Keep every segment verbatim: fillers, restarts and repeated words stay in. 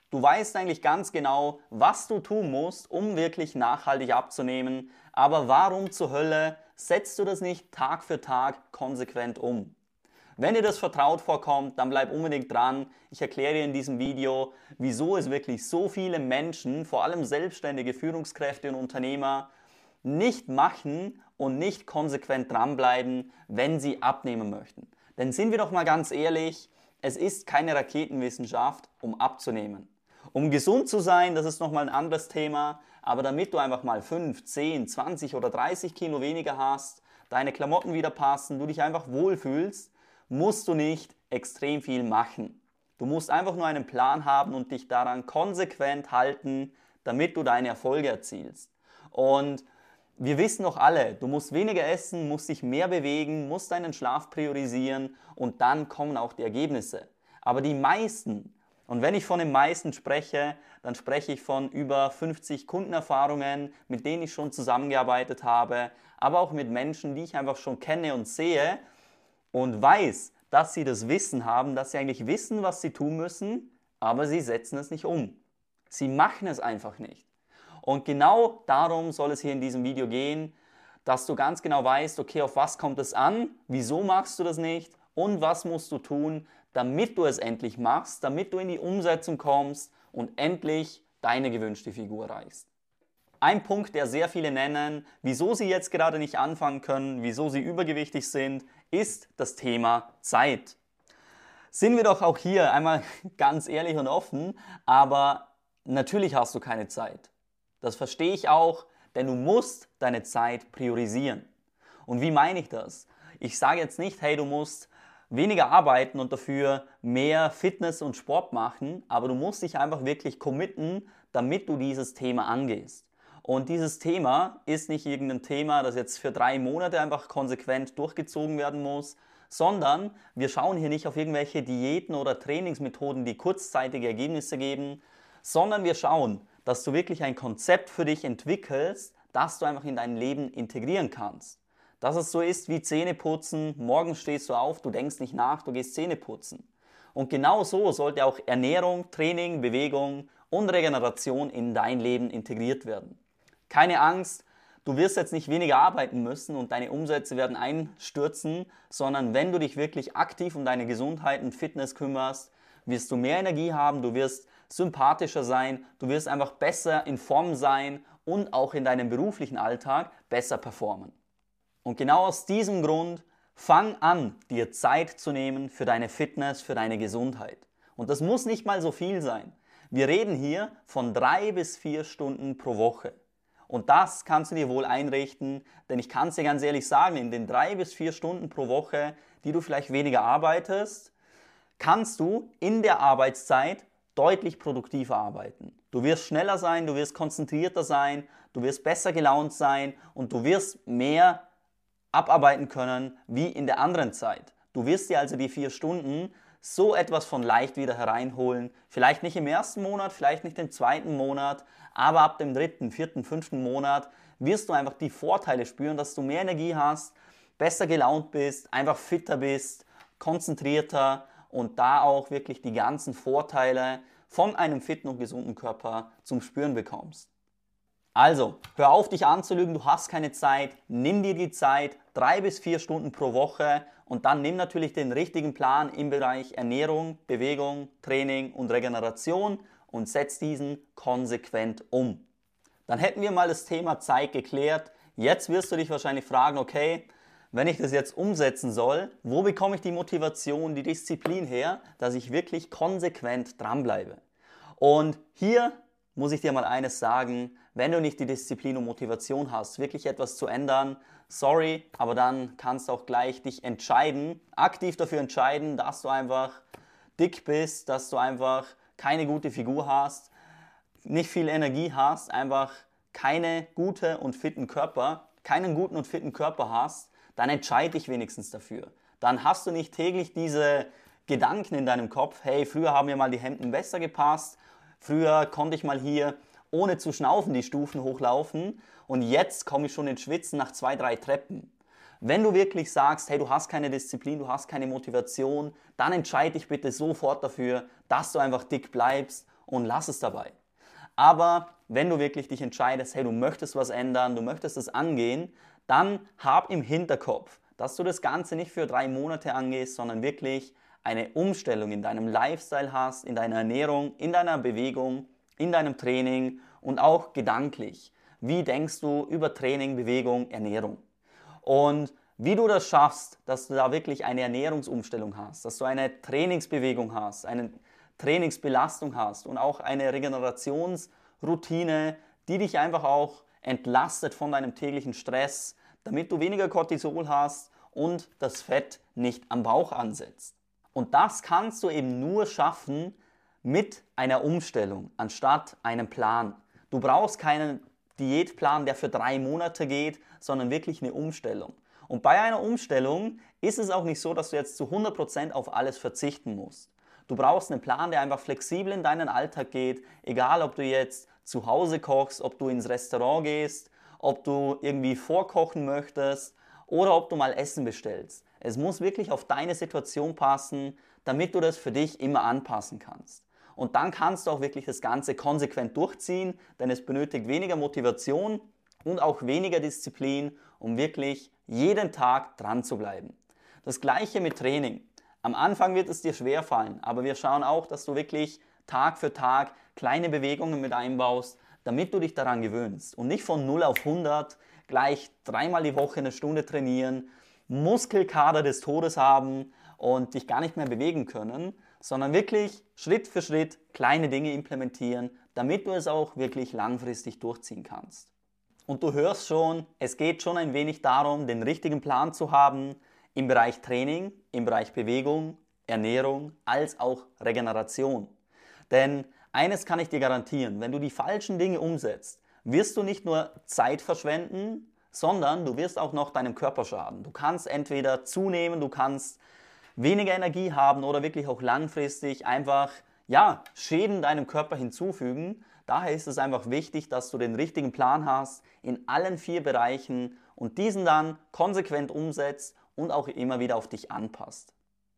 Du weißt eigentlich ganz genau, was du tun musst, um wirklich nachhaltig abzunehmen, aber warum zur Hölle setzt du das nicht Tag für Tag konsequent um? Wenn dir das vertraut vorkommt, dann bleib unbedingt dran. Ich erkläre dir in diesem Video, wieso es wirklich so viele Menschen, vor allem selbstständige Führungskräfte und Unternehmer, nicht machen und nicht konsequent dranbleiben, wenn sie abnehmen möchten. Denn sind wir doch mal ganz ehrlich, es ist keine Raketenwissenschaft, um abzunehmen. Um gesund zu sein, das ist nochmal ein anderes Thema, aber damit du einfach mal fünf, zehn, zwanzig oder dreißig Kilo weniger hast, deine Klamotten wieder passen, du dich einfach wohlfühlst, musst du nicht extrem viel machen. Du musst einfach nur einen Plan haben und dich daran konsequent halten, damit du deine Erfolge erzielst. Und wir wissen doch alle, du musst weniger essen, musst dich mehr bewegen, musst deinen Schlaf priorisieren und dann kommen auch die Ergebnisse. Aber die meisten, und wenn ich von den meisten spreche, dann spreche ich von über fünfzig Kundenerfahrungen, mit denen ich schon zusammengearbeitet habe, aber auch mit Menschen, die ich einfach schon kenne und sehe und weiß, dass sie das Wissen haben, dass sie eigentlich wissen, was sie tun müssen, aber sie setzen es nicht um. Sie machen es einfach nicht. Und genau darum soll es hier in diesem Video gehen, dass du ganz genau weißt, okay, auf was kommt es an, wieso machst du das nicht und was musst du tun, damit du es endlich machst, damit du in die Umsetzung kommst und endlich deine gewünschte Figur erreichst. Ein Punkt, der sehr viele nennen, wieso sie jetzt gerade nicht anfangen können, wieso sie übergewichtig sind, ist das Thema Zeit. Sind wir doch auch hier einmal ganz ehrlich und offen, aber natürlich hast du keine Zeit. Das verstehe ich auch, denn du musst deine Zeit priorisieren. Und wie meine ich das? Ich sage jetzt nicht, hey, du musst weniger arbeiten und dafür mehr Fitness und Sport machen, aber du musst dich einfach wirklich committen, damit du dieses Thema angehst. Und dieses Thema ist nicht irgendein Thema, das jetzt für drei Monate einfach konsequent durchgezogen werden muss, sondern wir schauen hier nicht auf irgendwelche Diäten oder Trainingsmethoden, die kurzzeitige Ergebnisse geben, sondern wir schauen, dass du wirklich ein Konzept für dich entwickelst, das du einfach in dein Leben integrieren kannst. Dass es so ist wie Zähneputzen, morgens stehst du auf, du denkst nicht nach, du gehst Zähne putzen. Und genau so sollte auch Ernährung, Training, Bewegung und Regeneration in dein Leben integriert werden. Keine Angst, du wirst jetzt nicht weniger arbeiten müssen und deine Umsätze werden einstürzen, sondern wenn du dich wirklich aktiv um deine Gesundheit und Fitness kümmerst, wirst du mehr Energie haben, du wirst sympathischer sein, du wirst einfach besser in Form sein und auch in deinem beruflichen Alltag besser performen. Und genau aus diesem Grund fang an, dir Zeit zu nehmen für deine Fitness, für deine Gesundheit. Und das muss nicht mal so viel sein. Wir reden hier von drei bis vier Stunden pro Woche. Und das kannst du dir wohl einrichten, denn ich kann es dir ganz ehrlich sagen, in den drei bis vier Stunden pro Woche, die du vielleicht weniger arbeitest, kannst du in der Arbeitszeit deutlich produktiver arbeiten. Du wirst schneller sein, du wirst konzentrierter sein, du wirst besser gelaunt sein und du wirst mehr abarbeiten können wie in der anderen Zeit. Du wirst dir also die vier Stunden so etwas von leicht wieder hereinholen. Vielleicht nicht im ersten Monat, vielleicht nicht im zweiten Monat, aber ab dem dritten, vierten, fünften Monat wirst du einfach die Vorteile spüren, dass du mehr Energie hast, besser gelaunt bist, einfach fitter bist, konzentrierter und da auch wirklich die ganzen Vorteile von einem fitten und gesunden Körper zum Spüren bekommst. Also, hör auf, dich anzulügen, du hast keine Zeit, nimm dir die Zeit, drei bis vier Stunden pro Woche und dann nimm natürlich den richtigen Plan im Bereich Ernährung, Bewegung, Training und Regeneration und setz diesen konsequent um. Dann hätten wir mal das Thema Zeit geklärt. Jetzt wirst du dich wahrscheinlich fragen, okay, wenn ich das jetzt umsetzen soll, wo bekomme ich die Motivation, die Disziplin her, dass ich wirklich konsequent dranbleibe? Und hier muss ich dir mal eines sagen, wenn du nicht die Disziplin und Motivation hast, wirklich etwas zu ändern, sorry, aber dann kannst du auch gleich dich entscheiden, aktiv dafür entscheiden, dass du einfach dick bist, dass du einfach keine gute Figur hast, nicht viel Energie hast, einfach keine gute und fitten Körper, keinen guten und fitten Körper hast, dann entscheide dich wenigstens dafür. Dann hast du nicht täglich diese Gedanken in deinem Kopf, hey, früher haben mir mal die Hemden besser gepasst, früher konnte ich mal hier ohne zu schnaufen die Stufen hochlaufen und jetzt komme ich schon ins Schwitzen nach zwei, drei Treppen. Wenn du wirklich sagst, hey, du hast keine Disziplin, du hast keine Motivation, dann entscheide dich bitte sofort dafür, dass du einfach dick bleibst und lass es dabei. Aber wenn du wirklich dich entscheidest, hey, du möchtest was ändern, du möchtest es angehen, dann hab im Hinterkopf, dass du das Ganze nicht für drei Monate angehst, sondern wirklich eine Umstellung in deinem Lifestyle hast, in deiner Ernährung, in deiner Bewegung, in deinem Training und auch gedanklich. Wie denkst du über Training, Bewegung, Ernährung? Und wie du das schaffst, dass du da wirklich eine Ernährungsumstellung hast, dass du eine Trainingsbewegung hast, eine Trainingsbelastung hast und auch eine Regenerationsroutine, die dich einfach auch entlastet von deinem täglichen Stress, damit du weniger Cortisol hast und das Fett nicht am Bauch ansetzt. Und das kannst du eben nur schaffen mit einer Umstellung anstatt einem Plan. Du brauchst keinen Diätplan, der für drei Monate geht, sondern wirklich eine Umstellung. Und bei einer Umstellung ist es auch nicht so, dass du jetzt zu hundert Prozent auf alles verzichten musst. Du brauchst einen Plan, der einfach flexibel in deinen Alltag geht, egal ob du jetzt zu Hause kochst, ob du ins Restaurant gehst, ob du irgendwie vorkochen möchtest oder ob du mal Essen bestellst. Es muss wirklich auf deine Situation passen, damit du das für dich immer anpassen kannst. Und dann kannst du auch wirklich das Ganze konsequent durchziehen, denn es benötigt weniger Motivation und auch weniger Disziplin, um wirklich jeden Tag dran zu bleiben. Das gleiche mit Training. Am Anfang wird es dir schwerfallen, aber wir schauen auch, dass du wirklich Tag für Tag kleine Bewegungen mit einbaust, damit du dich daran gewöhnst und nicht von null auf hundert gleich dreimal die Woche eine Stunde trainieren, Muskelkater des Todes haben und dich gar nicht mehr bewegen können, sondern wirklich Schritt für Schritt kleine Dinge implementieren, damit du es auch wirklich langfristig durchziehen kannst. Und du hörst schon, es geht schon ein wenig darum, den richtigen Plan zu haben im Bereich Training, im Bereich Bewegung, Ernährung, als auch Regeneration. Denn eines kann ich dir garantieren, wenn du die falschen Dinge umsetzt, wirst du nicht nur Zeit verschwenden, sondern du wirst auch noch deinem Körper schaden. Du kannst entweder zunehmen, du kannst weniger Energie haben oder wirklich auch langfristig einfach ja, Schäden deinem Körper hinzufügen. Daher ist es einfach wichtig, dass du den richtigen Plan hast in allen vier Bereichen und diesen dann konsequent umsetzt und auch immer wieder auf dich anpasst.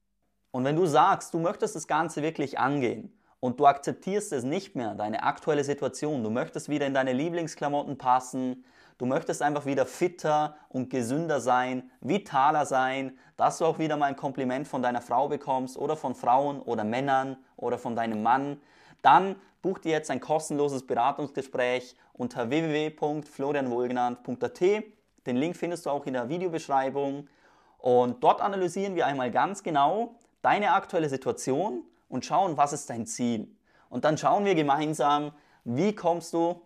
Und wenn du sagst, du möchtest das Ganze wirklich angehen und du akzeptierst es nicht mehr, deine aktuelle Situation, du möchtest wieder in deine Lieblingsklamotten passen, du möchtest einfach wieder fitter und gesünder sein, vitaler sein, dass du auch wieder mal ein Kompliment von deiner Frau bekommst oder von Frauen oder Männern oder von deinem Mann, dann buch dir jetzt ein kostenloses Beratungsgespräch unter w w w punkt florian wohlgenannt punkt a t. Den Link findest du auch in der Videobeschreibung und dort analysieren wir einmal ganz genau deine aktuelle Situation und schauen, was ist dein Ziel. Und dann schauen wir gemeinsam, wie kommst du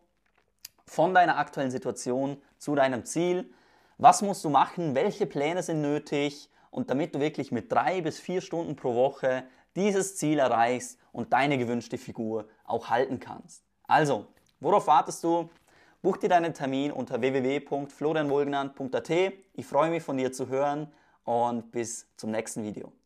von deiner aktuellen Situation zu deinem Ziel, was musst du machen, welche Pläne sind nötig und damit du wirklich mit drei bis vier Stunden pro Woche dieses Ziel erreichst und deine gewünschte Figur auch halten kannst. Also, worauf wartest du? Buch dir deinen Termin unter w w w punkt florian wohlgenannt punkt a t. Ich freue mich, von dir zu hören und bis zum nächsten Video.